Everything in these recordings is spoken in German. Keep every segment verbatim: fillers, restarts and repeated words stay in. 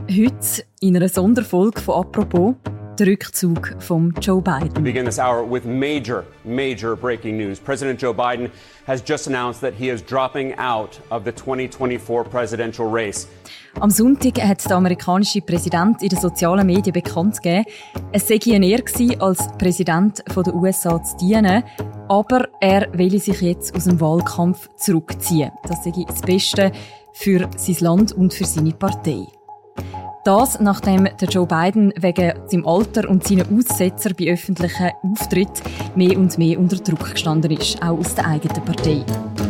Heute in einer Sonderfolge von «Apropos», der Rückzug von Joe Biden. We begin this hour with major, major breaking news. President Joe Biden has just announced that he is dropping out of the twenty twenty-four presidential race. Am Sonntag hat der amerikanische Präsident in den sozialen Medien bekannt gegeben, es sei eine Ehre gewesen, als Präsident der U S A zu dienen, aber er will sich jetzt aus dem Wahlkampf zurückziehen. Das sei das Beste für sein Land und für seine Partei. Das, nachdem der Joe Biden wegen seinem Alter und seinen Aussetzer bei öffentlichen Auftritten mehr und mehr unter Druck gestanden ist, auch aus der eigenen Partei.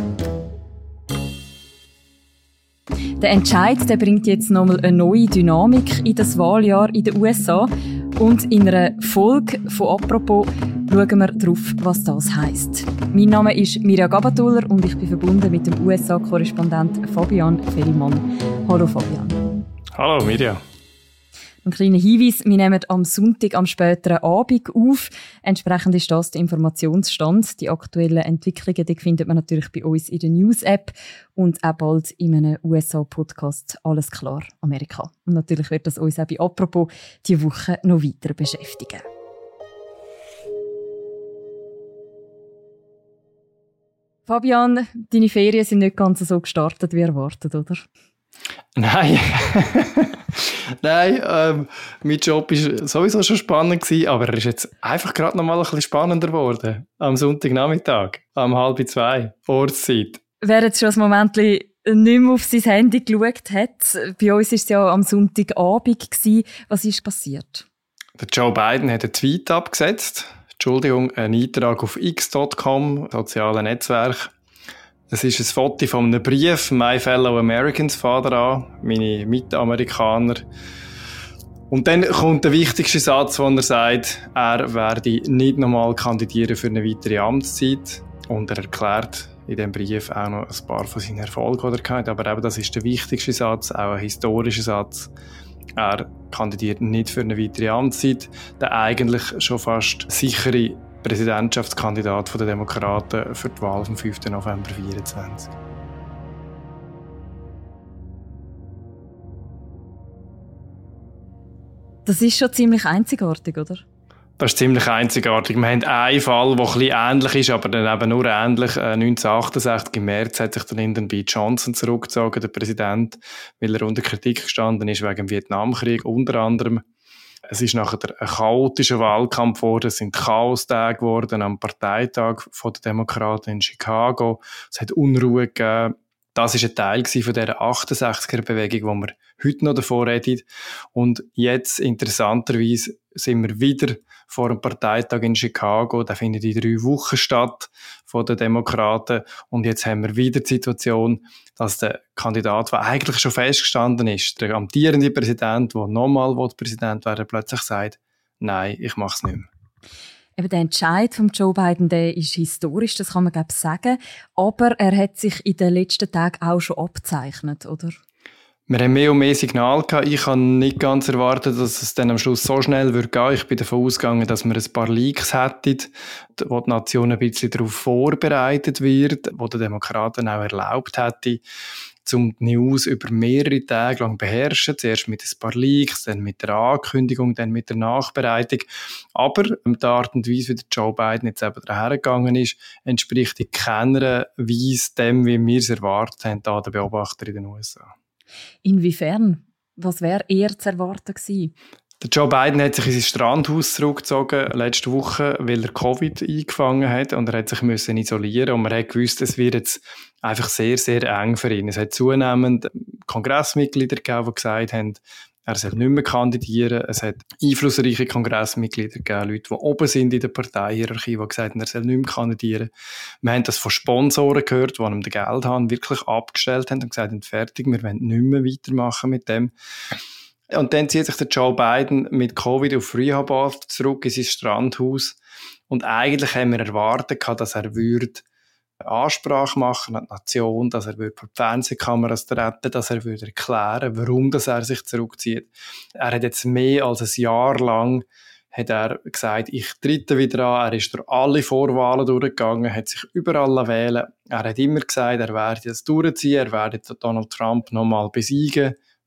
Der Entscheid, der bringt jetzt nochmal eine neue Dynamik in das Wahljahr in den U S A. Und in einer Folge von «Apropos» schauen wir darauf, was das heisst. Mein Name ist Mirja Gabatuller und ich bin verbunden mit dem U S A-Korrespondent Fabian Fellmann. Hallo Fabian. Hallo Mirja. Ein kleiner Hinweis, wir nehmen am Sonntag am späteren Abend auf. Entsprechend ist das der Informationsstand. Die aktuellen Entwicklungen die findet man natürlich bei uns in der News-App und auch bald in einem U S A-Podcast «Alles klar, Amerika». Und natürlich wird das uns auch bei «Apropos» diese Woche noch weiter beschäftigen. Fabian, deine Ferien sind nicht ganz so gestartet wie erwartet, oder? Nein, Nein ähm, mein Job war sowieso schon spannend gewesen, aber er ist jetzt einfach gerade noch mal ein bisschen spannender geworden. Am Sonntagnachmittag, um halb zwei, Ortszeit. Wer jetzt schon ein Moment nicht mehr auf sein Handy geschaut hat, bei uns war es ja am Sonntagabend gewesen. Was ist passiert? Der Joe Biden hat einen Tweet abgesetzt. Entschuldigung, einen Eintrag auf x Punkt com, soziale Netzwerk. Es ist ein Foto von einem Brief, «My Fellow Americans» fängt er an, meine Mitamerikaner. Und dann kommt der wichtigste Satz, wo er sagt, er werde nicht nochmal kandidieren für eine weitere Amtszeit. Und er erklärt in diesem Brief auch noch ein paar von seinen Erfolgen, die er hatte. Aber eben, das ist der wichtigste Satz, auch ein historischer Satz. Er kandidiert nicht für eine weitere Amtszeit. Der eigentlich schon fast sichere Präsidentschaftskandidat der Demokraten für die Wahl vom fünften November zweitausendvierundzwanzig. Das ist schon ziemlich einzigartig, oder? Das ist ziemlich einzigartig. Wir haben einen Fall, der ein bisschen ähnlich ist, aber dann eben nur ähnlich. neunzehnhundertachtundsechzig im März hat sich dann Lyndon B. Johnson zurückgezogen, der Präsident, weil er unter Kritik gestanden ist wegen dem Vietnamkrieg unter anderem. Es ist nachher ein chaotischer Wahlkampf geworden, es sind Chaostage geworden am Parteitag der Demokraten in Chicago. Es hat Unruhe gegeben. Das war ein Teil von dieser achtundsechziger-Bewegung, wo wir heute noch davon reden. Und jetzt, interessanterweise, sind wir wieder vor einem Parteitag in Chicago. Der findet in drei Wochen statt von den Demokraten. Und jetzt haben wir wieder die Situation, dass der Kandidat, der eigentlich schon festgestanden ist, der amtierende Präsident, der nochmal Präsident werden will, plötzlich sagt, nein, ich mache es nicht mehr. Eben der Entscheid von Joe Biden, der ist historisch, das kann man glaube ich sagen. Aber er hat sich in den letzten Tagen auch schon abgezeichnet, oder? Wir haben mehr und mehr Signale gehabt. Ich habe nicht ganz erwartet, dass es dann am Schluss so schnell gehen würde. Ich bin davon ausgegangen, dass wir ein paar Leaks hätten, wo die Nation ein bisschen darauf vorbereitet wird, wo die Demokraten auch erlaubt hätte, um die News über mehrere Tage lang beherrschen. Zuerst mit ein paar Leaks, dann mit der Ankündigung, dann mit der Nachbereitung. Aber die Art und Weise, wie der Joe Biden jetzt eben dahergegangen ist, entspricht in keiner Weise dem, wie wir es erwartet haben, da der Beobachter in den U S A. Inwiefern? Was wäre eher zu erwarten gewesen? Der Joe Biden hat sich in sein Strandhaus zurückgezogen letzte Woche, weil er Covid eingefangen hat und er hat sich müssen isolieren und man hat gewusst, es wird jetzt einfach sehr, sehr eng für ihn. Es hat zunehmend Kongressmitglieder gegeben, die gesagt haben, er soll nicht mehr kandidieren. Es hat einflussreiche Kongressmitglieder gegeben, Leute, die oben sind in der Parteihierarchie, die gesagt haben, er soll nicht mehr kandidieren. Wir haben das von Sponsoren gehört, die ihm den Geldhahn wirklich abgestellt haben und gesagt haben, fertig, wir wollen nicht mehr weitermachen mit dem. Und dann zieht sich der Joe Biden mit Covid auf Rehabath zurück in sein Strandhaus. Und eigentlich haben wir erwartet, dass er würde Ansprache machen an die Nation, dass er würde vor die Fernsehkameras treten, dass er würde erklären, warum dass er sich zurückzieht. Er hat jetzt mehr als ein Jahr lang hat er gesagt, ich trete wieder an. Er ist durch alle Vorwahlen durchgegangen, hat sich überall wählen. Er hat immer gesagt, er werde das durchziehen, er werde Donald Trump nochmal besiegen,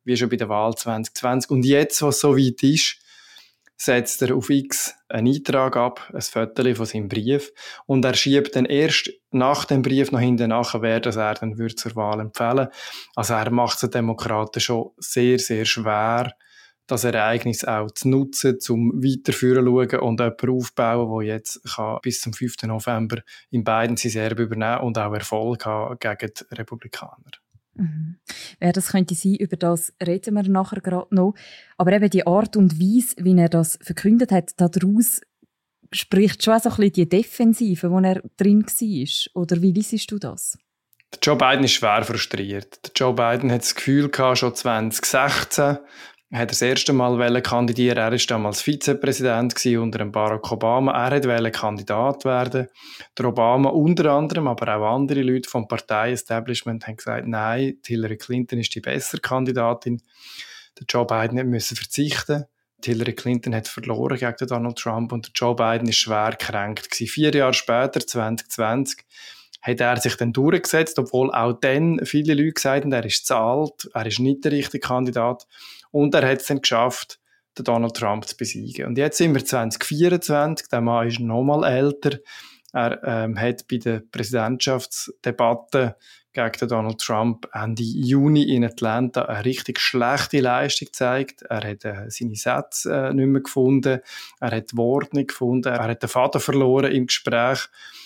wie schon bei der Wahl zwanzig zwanzig. Und jetzt, was so weit ist, setzt er auf X einen Eintrag ab, ein Foto von seinem Brief, und er schiebt dann erst nach dem Brief noch hinten nach, wer das er dann würde zur Wahl empfehlen. Also er macht es den Demokraten schon sehr, sehr schwer, das Ereignis auch zu nutzen, um weiterführen zu schauen und jemanden aufzubauen, der jetzt kann bis zum fünften November in Biden sein Erbe übernehmen und auch Erfolg haben gegen die Republikaner. Mhm. Wer das könnte sein, über das reden wir nachher gerade noch. Aber eben die Art und Weise, wie er das verkündet hat, daraus spricht schon so ein bisschen die Defensive, wo er drin war. Oder wie liest du das? Der Joe Biden ist schwer frustriert. Der Joe Biden hat das Gefühl gehabt, schon zwanzig sechzehn er hat das erste Mal kandidieren. Er war damals Vizepräsident unter Barack Obama. Er wollte Kandidat werden. Der Obama unter anderem, aber auch andere Leute vom Partei-Establishment haben gesagt, nein, Hillary Clinton ist die bessere Kandidatin. Der Joe Biden musste verzichten. Die Hillary Clinton hat verloren gegen Donald Trump und der Joe Biden ist schwer gekränkt gewesen. Vier Jahre später, zwanzig zwanzig, hat er sich dann durchgesetzt, obwohl auch dann viele Leute gesagt haben, er ist zu alt, er ist nicht der richtige Kandidat. Und er hat es dann geschafft, den Donald Trump zu besiegen. Und jetzt sind wir zwanzig vierundzwanzig, der Mann ist noch mal älter. Er ähm, hat bei der Präsidentschaftsdebatte gegen den Donald Trump Ende Juni in Atlanta eine richtig schlechte Leistung gezeigt. Er hat äh, seine Sätze äh, nicht mehr gefunden, er hat die Worte nicht gefunden, er hat den Faden verloren im Gespräch.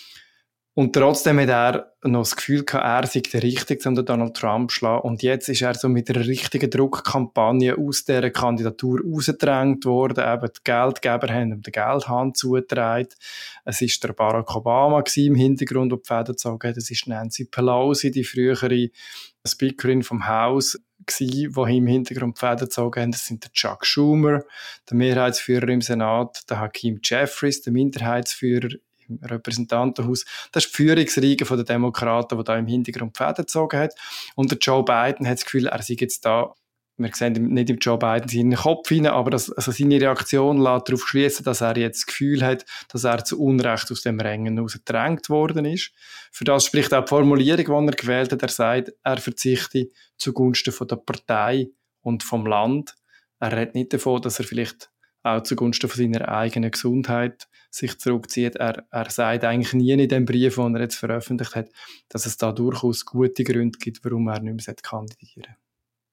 Und trotzdem hat er noch das Gefühl gehabt, er sei der Richtige, um den Donald Trump zu schlagen. Und jetzt ist er so mit einer richtigen Druckkampagne aus dieser Kandidatur rausgedrängt worden. Eben die Geldgeber haben ihm den Geldhahn zugetragen. Es war der Barack Obama im Hintergrund, der die Fäden gezogen hat. Es ist Nancy Pelosi, die frühere Speakerin vom Haus, die im Hintergrund die Fäden gezogen haben. Das sind der Chuck Schumer, der Mehrheitsführer im Senat, der Hakeem Jeffries, der Minderheitsführer im Repräsentantenhaus. Das ist die Führungsriege der Demokraten, die da im Hintergrund die Fäden gezogen hat. Und der Joe Biden hat das Gefühl, er sei jetzt da, wir sehen nicht im Joe Biden seinen Kopf hinein, aber das, also seine Reaktion lässt darauf schließen, dass er jetzt das Gefühl hat, dass er zu Unrecht aus dem Rängen herausgedrängt worden ist. Für das spricht auch die Formulierung, die er gewählt hat. Er sagt, er verzichte zugunsten von der Partei und vom Land. Er redet nicht davon, dass er vielleicht auch zugunsten von seiner eigenen Gesundheit sich zurückzieht. Er, er sagt eigentlich nie in dem Brief, den er jetzt veröffentlicht hat, dass es da durchaus gute Gründe gibt, warum er nicht mehr kandidieren sollte.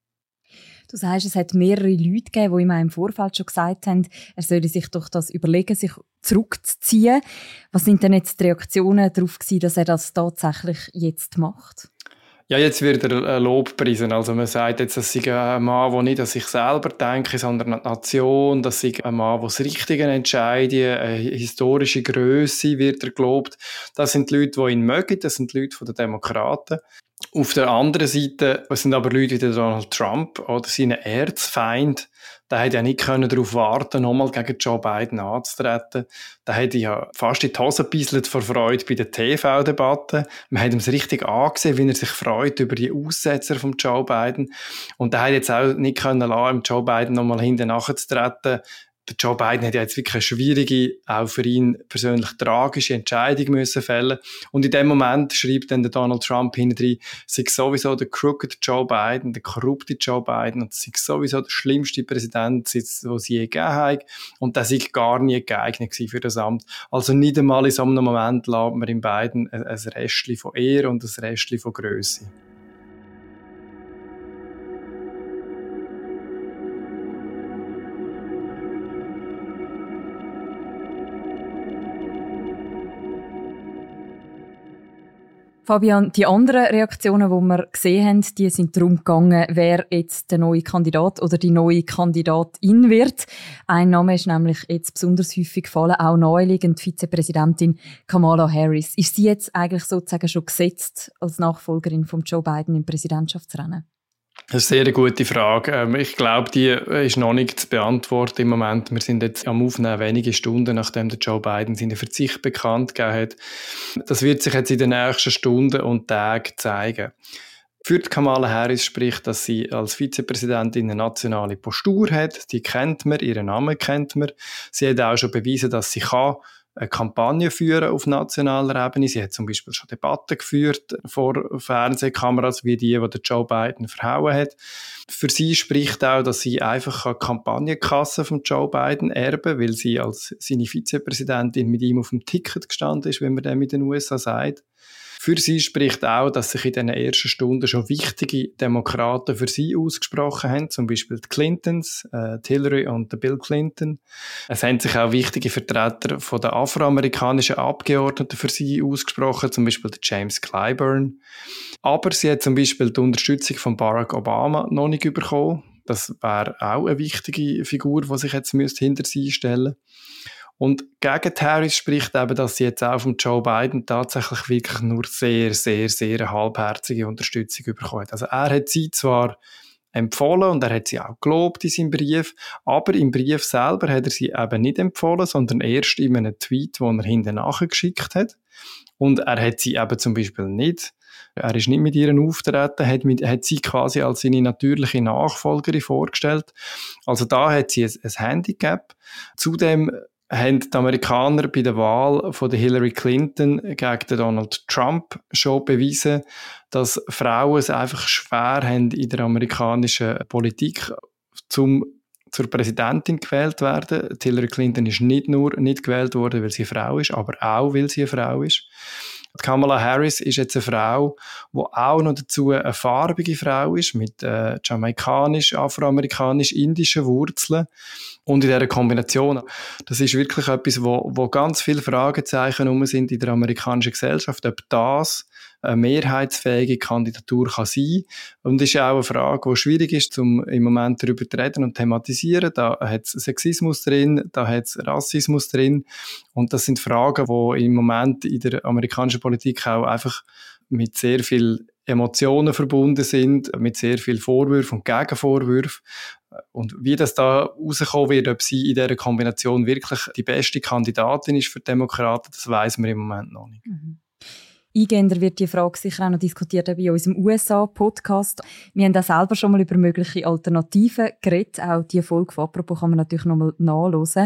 Du sagst, es hat mehrere Leute gegeben, die ihm im Vorfeld schon gesagt haben, er solle sich doch das überlegen, sich zurückzuziehen. Was sind denn jetzt die Reaktionen darauf gewesen, dass er das tatsächlich jetzt macht? Ja, jetzt wird er Lob preisen. Also man sagt jetzt, das sei ein Mann, der nicht an sich selber denkt, sondern an die Nation. Das sei ein Mann, der das Richtige entscheidet. Eine historische Grösse wird er gelobt. Das sind die Leute, die ihn mögen. Das sind die Leute der Demokraten. Auf der anderen Seite sind aber Leute wie Donald Trump oder seine Erzfeind. Der hätte ja nicht darauf warten, nochmal gegen Joe Biden anzutreten. Der hätte ja fast in die Hose gebisselt vor Freude bei der T V-Debatte. Man hat ihm es richtig angesehen, wie er sich freut über die Aussetzer von Joe Biden. Und der hätte jetzt auch nicht können lassen, Joe Biden nochmal hinten nachzutreten. Der Joe Biden hat ja jetzt wirklich eine schwierige, auch für ihn persönlich tragische Entscheidung müssen fällen. Und in dem Moment schreibt dann der Donald Trump hinten rein, es sei sowieso der crooked Joe Biden, der korrupte Joe Biden, und es sei sowieso der schlimmste Präsident, den es je gegeben hat. Und der sei gar nie geeignet für das Amt. Also nicht einmal in so einem Moment lässt man in Biden ein Restchen von Ehre und ein Restchen von Grösse. Fabian, die anderen Reaktionen, die wir gesehen haben, die sind darum gegangen, wer jetzt der neue Kandidat oder die neue Kandidatin wird. Ein Name ist nämlich jetzt besonders häufig gefallen, auch naheliegend Vizepräsidentin Kamala Harris. Ist sie jetzt eigentlich sozusagen schon gesetzt als Nachfolgerin von Joe Biden im Präsidentschaftsrennen? Das ist eine sehr gute Frage. Ich glaube, die ist noch nicht zu beantworten im Moment. Wir sind jetzt am Aufnehmen wenige Stunden, nachdem der Joe Biden seinen Verzicht bekannt gegeben hat. Das wird sich jetzt in den nächsten Stunden und Tagen zeigen. Für Kamala Harris spricht, dass sie als Vizepräsidentin eine nationale Postur hat. Die kennt man, ihren Namen kennt man. Sie hat auch schon bewiesen, dass sie kann eine Kampagne führen auf nationaler Ebene. Sie hat zum Beispiel schon Debatten geführt vor Fernsehkameras, wie die, die Joe Biden verhauen hat. Für sie spricht auch, dass sie einfach eine Kampagnenkasse von Joe Biden erben, weil sie als seine Vizepräsidentin mit ihm auf dem Ticket gestanden ist, wenn man dem mit den U S A sagt. Für sie spricht auch, dass sich in den ersten Stunden schon wichtige Demokraten für sie ausgesprochen haben, zum Beispiel die Clintons, äh, die Hillary und der Bill Clinton. Es haben sich auch wichtige Vertreter von den afroamerikanischen Abgeordneten für sie ausgesprochen, zum Beispiel der James Clyburn. Aber sie hat zum Beispiel die Unterstützung von Barack Obama noch nicht bekommen. Das wäre auch eine wichtige Figur, die sich jetzt hinter sie stellen müsste. Und gegen Harris spricht eben, dass sie jetzt auch von Joe Biden tatsächlich wirklich nur sehr, sehr, sehr halbherzige Unterstützung bekommen hat. Also er hat sie zwar empfohlen und er hat sie auch gelobt in seinem Brief, aber im Brief selber hat er sie eben nicht empfohlen, sondern erst in einem Tweet, den er hinten nachgeschickt hat. Und er hat sie eben zum Beispiel nicht, er ist nicht mit ihr auftreten, hat, mit, hat sie quasi als seine natürliche Nachfolgerin vorgestellt. Also da hat sie ein, ein Handicap. Zudem haben die Amerikaner bei der Wahl von der Hillary Clinton gegen den Donald Trump schon bewiesen, dass Frauen es einfach schwer haben in der amerikanischen Politik, zum zur Präsidentin gewählt werden. Die Hillary Clinton ist nicht nur nicht gewählt worden, weil sie eine Frau ist, aber auch, weil sie eine Frau ist. Kamala Harris ist jetzt eine Frau, die auch noch dazu eine farbige Frau ist, mit äh, jamaikanisch, afroamerikanisch, indischen Wurzeln. Und in dieser Kombination, das ist wirklich etwas, wo, wo ganz viele Fragezeichen rum sind in der amerikanischen Gesellschaft, ob das eine mehrheitsfähige Kandidatur kann sein. Und das ist auch eine Frage, die schwierig ist, um im Moment darüber zu reden und thematisieren. Da hat es Sexismus drin, da hat es Rassismus drin. Und das sind Fragen, die im Moment in der amerikanischen Politik auch einfach mit sehr viel Emotionen verbunden sind, mit sehr viel Vorwürfen und Gegenvorwürfen. Und wie das da rauskommen wird, ob sie in dieser Kombination wirklich die beste Kandidatin ist für die Demokraten, das weiss man im Moment noch nicht. Mhm. Eingehender wird die Frage sicher auch noch diskutiert bei unserem U S A-Podcast. Wir haben auch selber schon mal über mögliche Alternativen geredet. Auch diese Folge von «Apropos» kann man natürlich noch mal nachhören.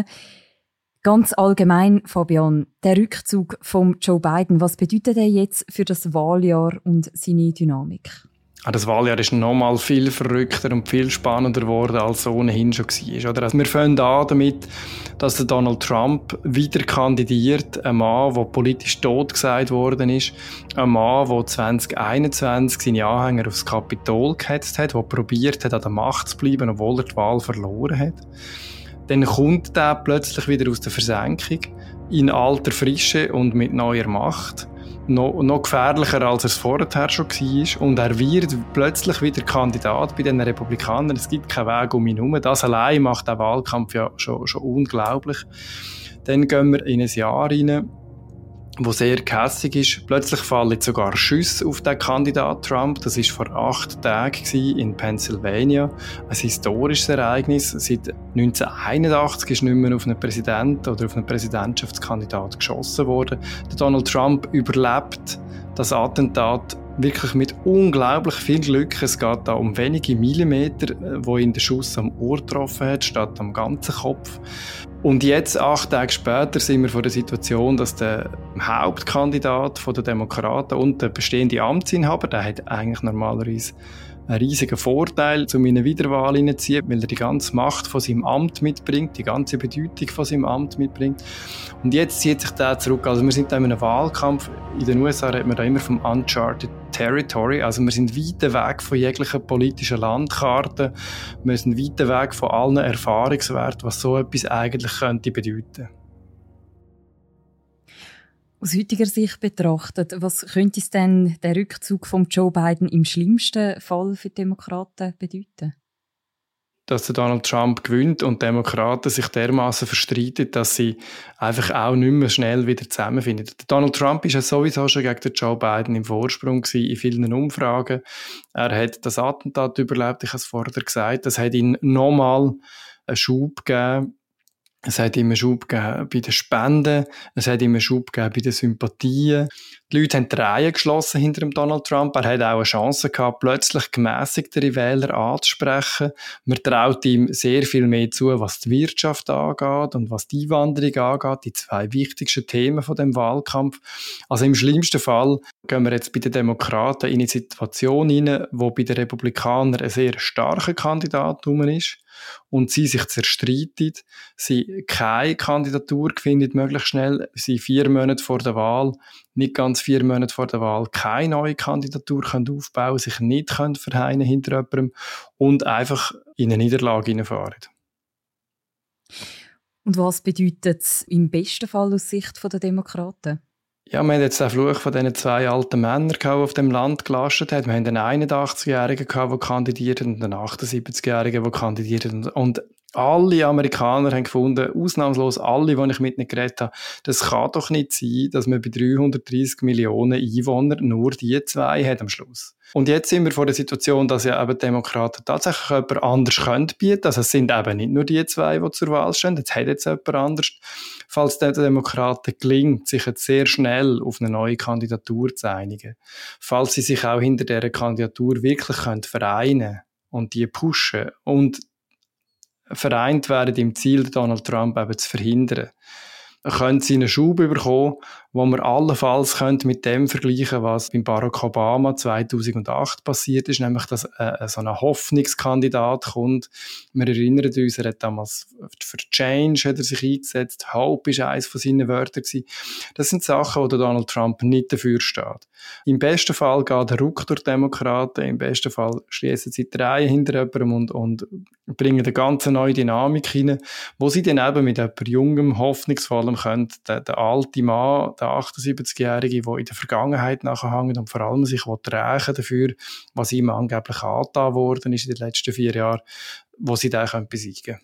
Ganz allgemein, Fabian, der Rückzug von Joe Biden, was bedeutet er jetzt für das Wahljahr und seine Dynamik? Das Wahljahr ist noch mal viel verrückter und viel spannender geworden, als es ohnehin schon war. Oder? Also wir fangen an damit, dass der Donald Trump wieder kandidiert, ein Mann, der politisch tot gesagt worden ist, ein Mann, der zwanzig einundzwanzig seine Anhänger aufs Kapitol gehetzt hat, der probiert hat, an der Macht zu bleiben, obwohl er die Wahl verloren hat. Dann kommt er plötzlich wieder aus der Versenkung, in alter Frische und mit neuer Macht. Noch, noch gefährlicher, als er es vorher schon war. Und er wird plötzlich wieder Kandidat bei den Republikanern. Es gibt keinen Weg um ihn herum. Das allein macht den Wahlkampf ja schon, schon unglaublich. Dann gehen wir in ein Jahr rein, wo sehr gehässig ist. Plötzlich fallen sogar Schüsse auf den Kandidat Trump. Das war vor acht Tagen in Pennsylvania. Ein historisches Ereignis. Seit neunzehnhunderteinundachtzig ist nicht mehr auf einen Präsidenten oder auf einen Präsidentschaftskandidat geschossen worden. Der Donald Trump überlebt das Attentat wirklich mit unglaublich viel Glück. Es geht da um wenige Millimeter, wo ihn der Schuss am Ohr getroffen hat, statt am ganzen Kopf. Und jetzt, acht Tage später, sind wir vor der Situation, dass der Hauptkandidat der Demokraten und der bestehende Amtsinhaber, der hat eigentlich normalerweise einen riesigen Vorteil, um in eine Wiederwahl hineinzuziehen, weil er die ganze Macht von seinem Amt mitbringt, die ganze Bedeutung von seinem Amt mitbringt. Und jetzt zieht sich der zurück. Also wir sind da in einem Wahlkampf. In den U S A redet man da immer vom Uncharted Territory. Also wir sind weit weg von jeglicher politischen Landkarte. Wir sind weit weg von allen Erfahrungswerten, was so etwas eigentlich könnte bedeuten. Aus heutiger Sicht betrachtet, was könnte es denn der Rückzug von Joe Biden im schlimmsten Fall für die Demokraten bedeuten? Dass der Donald Trump gewinnt und die Demokraten sich dermaßen verstreiten, dass sie einfach auch nicht mehr schnell wieder zusammenfinden. Der Donald Trump ist ja sowieso schon gegen den Joe Biden im Vorsprung gewesen, in vielen Umfragen. Er hat das Attentat überlebt, ich habe es vorher gesagt. Das hat ihm nochmal einen Schub gegeben. Es hat immer Schub gegeben bei den Spenden, es hat immer Schub gegeben bei den Sympathien. Die Leute haben die Reihe geschlossen hinter dem Donald Trump. Er hat auch eine Chance gehabt, plötzlich gemässigtere Wähler anzusprechen. Man traut ihm sehr viel mehr zu, was die Wirtschaft angeht und was die Einwanderung angeht, die zwei wichtigsten Themen von dem Wahlkampf. Also im schlimmsten Fall gehen wir jetzt bei den Demokraten in eine Situation hinein, wo bei den Republikanern ein sehr starker Kandidat rum ist und sie sich zerstreiten, sie keine Kandidatur finden, möglichst schnell, sie vier Monate vor der Wahl, nicht ganz vier Monate vor der Wahl, keine neue Kandidatur können aufbauen, sich nicht können verheinen hinter jemandem und einfach in eine Niederlage hineinfahren. Und was bedeutet es im besten Fall aus Sicht der Demokraten? Ja, wir haben jetzt den Fluch von diesen zwei alten Männern gehabt, die auf dem Land gelastet haben. Wir haben einen einundachtzigjährigen gehabt, der kandidiert hat, und einen achtundsiebzigjährigen, der kandidiert hat. Und alle Amerikaner haben gefunden, ausnahmslos alle, die ich mit ihnen geredet habe, das kann doch nicht sein, dass man bei dreihundertdreissig Millionen Einwohnern nur die zwei hat am Schluss. Und jetzt sind wir vor der Situation, dass ja eben die Demokraten tatsächlich jemand anders können bieten. Also es sind eben nicht nur die zwei, die zur Wahl stehen. Jetzt hat jetzt jemand anders. Falls den Demokraten gelingt, sich jetzt sehr schnell auf eine neue Kandidatur zu einigen, falls sie sich auch hinter dieser Kandidatur wirklich können vereinen und die pushen und vereint werden im Ziel, Donald Trump eben zu verhindern, können sie einen Schub bekommen, wo man allenfalls mit dem vergleichen könnte, was beim Barack Obama zweitausendacht passiert ist, nämlich dass äh, so ein Hoffnungskandidat kommt. Wir erinnern uns, er hat damals für Change hat er sich eingesetzt, Hope war eines von seinen Wörtern gewesen. Das sind Sachen, wo der Donald Trump nicht dafür steht. Im besten Fall geht der Ruck durch die Demokraten, im besten Fall schließen sie die Reihe hinter jemandem und, und bringen eine ganz neue Dynamik hinein, wo sie dann eben mit jemandem Jungem, Hoffnungsvollem können, der, der alte Mann, der achtundsiebzigjährige, der in der Vergangenheit nachhängt und vor allem sich rächen dafür, was ihm angeblich angetan worden ist in den letzten vier Jahren, wo sie den können besiegen können.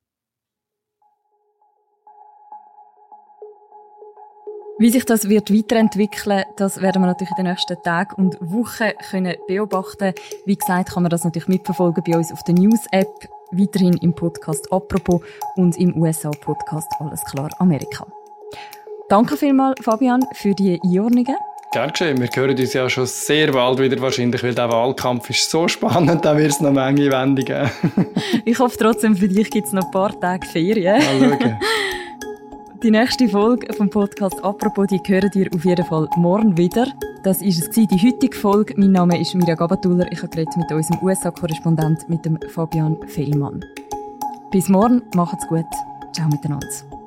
Wie sich das wird weiterentwickeln, das werden wir natürlich in den nächsten Tagen und Wochen können beobachten. Wie gesagt, kann man das natürlich mitverfolgen bei uns auf der News-App, weiterhin im Podcast «Apropos» und im U S A-Podcast «Alles klar Amerika». Danke vielmals, Fabian, für die Einordnungen. Gerne geschehen. Wir hören uns ja schon sehr bald wieder wahrscheinlich, weil der Wahlkampf ist so spannend, da wird es noch eine Menge Wendungen geben. Ich hoffe trotzdem, für dich gibt es noch ein paar Tage Ferien. Mal schauen. Die nächste Folge vom Podcast «Apropos», die hören ihr auf jeden Fall morgen wieder. Das war es, die heutige Folge. Mein Name ist Mirja Gabatuller. Ich habe geredet mit unserem U S A-Korrespondent, mit dem Fabian Fehlmann. Bis morgen, macht's gut. Ciao miteinander.